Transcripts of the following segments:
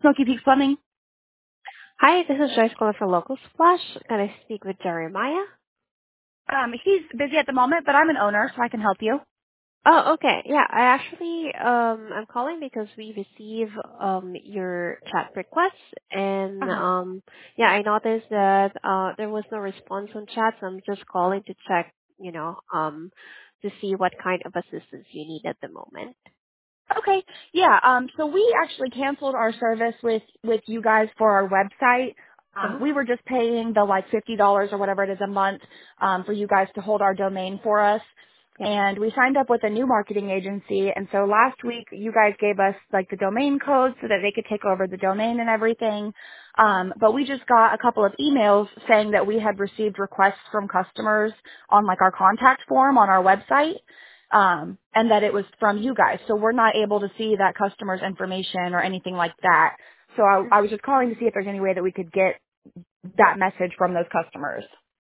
Smoky Peaks Plumbing. Hi, this is Joyce calling for Local Splash. Can I speak with Jeremiah? He's busy at the moment, but I'm an owner, so I can help you. Oh, okay. Yeah, I'm calling because we receive your chat request, and Uh-huh. yeah, I noticed that there was no response on chat, so I'm just calling to check, to see what kind of assistance you need at the moment. Okay. Yeah. So we actually canceled our service with you guys for our website. Uh-huh. We were just paying the like $50 or whatever it is a month for you guys to hold our domain for us. Yep. And we signed up with a new marketing agency. And so last week you guys gave us like the domain code so that they could take over the domain and everything. But we just got a couple of emails saying that we had received requests from customers on like our contact form on our website. And that it was from you guys. So we're not able to see that customer's information or anything like that. So I was just calling to see if there's any way that we could get that message from those customers.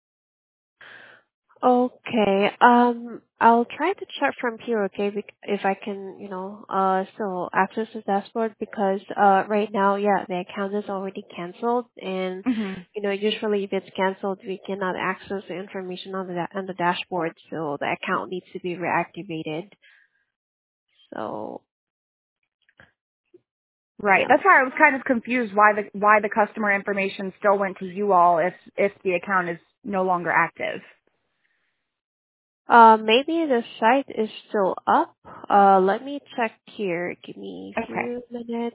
Okay. I'll try to check from here, okay, if I can, still access the dashboard because right now, yeah, the account is already canceled, and hmm usually if it's canceled, we cannot access the information on the dashboard, so the account needs to be reactivated. So Right. yeah. That's why I was kind of confused why the customer information still went to you all if the account is no longer active. Maybe the site is still up. Let me check here. Give me a Okay. few minutes.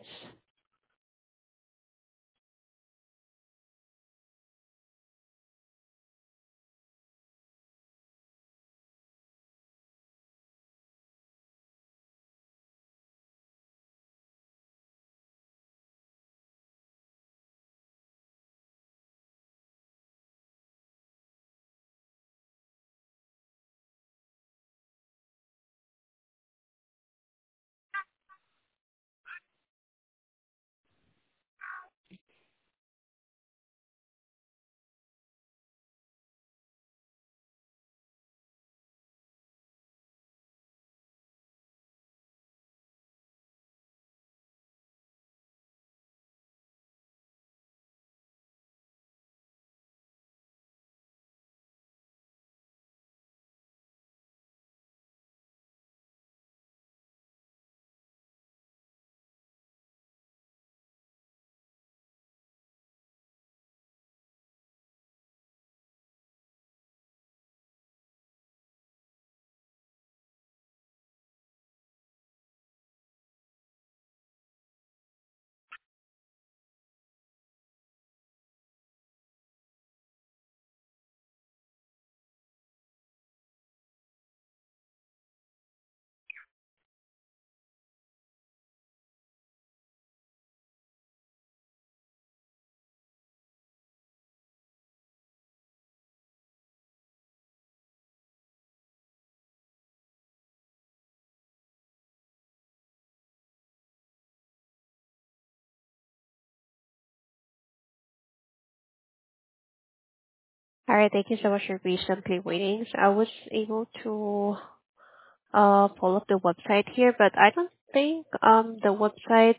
All right, thank you so much for patiently waiting. So I was able to pull up the website here, but I don't think the website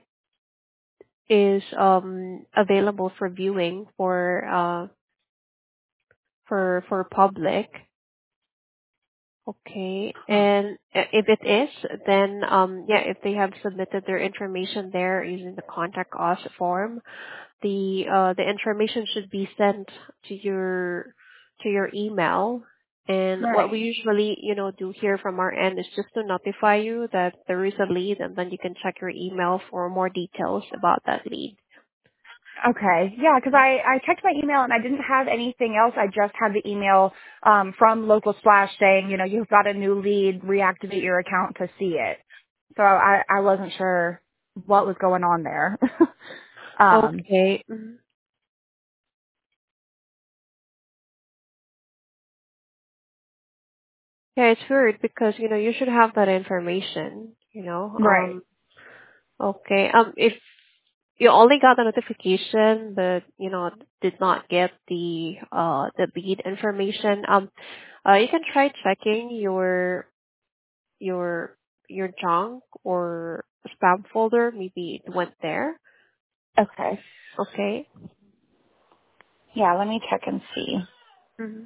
is available for viewing for public. Okay. Huh. And if it is, then yeah, if they have submitted their information there using the contact us form, the information should be sent to your email. And what we Right. usually do here from our end is just to notify you that there is a lead, and then you can check your email for more details about that lead. Okay. Yeah, because I checked my email and I didn't have anything else. I just had the email from Local Splash saying, you've got a new lead, reactivate your account to see it. So I wasn't sure what was going on there. um, Okay. Mhm. Yeah, it's weird because you should have that information. right. Okay. If you only got the notification but did not get the lead information, you can try checking your your junk or spam folder. Maybe it went there. Okay. Okay. Yeah, let me check and see. Mm-hmm.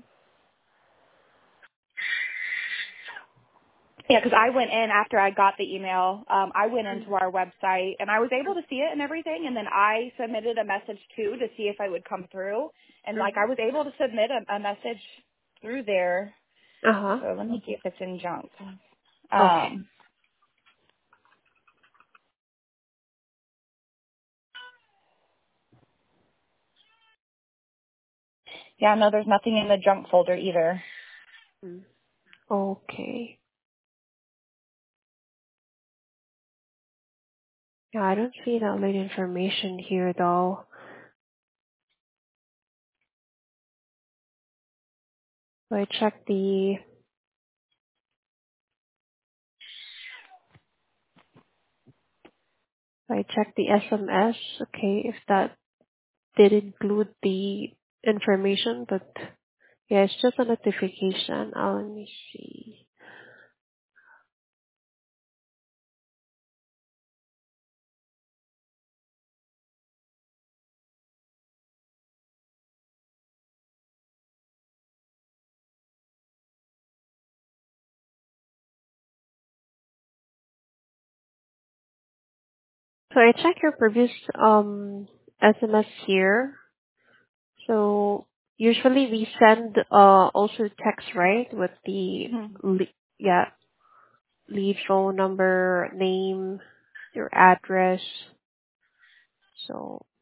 Yeah, because I went in after I got the email. I went into Mm-hmm. our website and I was able to see it and everything. And then I submitted a message too to see if I would come through. And like I was able to submit a message through there. Uh-huh. So let me see if it's in junk. Okay. Um, yeah, no, there's nothing in the junk folder either. Mm. Okay. Yeah, I don't see that late information here though. So I checked the SMS. Okay, if that did include the information, but yeah, it's just a notification. Let me see. So I checked your previous SMS here. So usually we send also text, right, with the Mhm. yeah, lead phone number, name, your address. So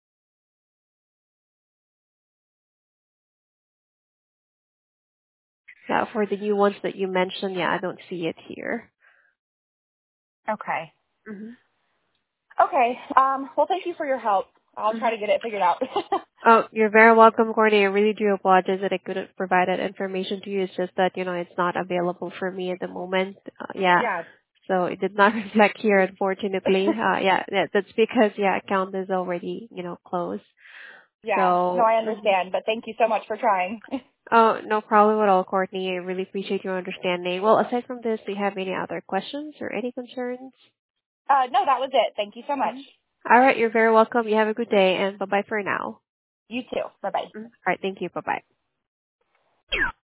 yeah, for the new ones that you mentioned, yeah, I don't see it here. Okay. Mm-hmm. Okay. Well, thank you for your help. I'll try Mm-hmm. to get it figured out. Oh, you're very welcome, Courtney. I really do apologize that I couldn't provide that information to you. It's just that, it's not available for me at the moment. Yeah. yeah. So it did not reflect here, unfortunately. That's because, account is already, closed. Yeah. No, So, I mhm. understand, but thank you so much for trying. Oh, no problem at all, Courtney. I really appreciate your understanding. Well, aside from this, do you have any other questions or any concerns? No, that was it. Thank you so much. Mhm. All right. You're very welcome. You have a good day, and bye-bye for now. You too. Bye-bye. All right. Thank you. Bye-bye.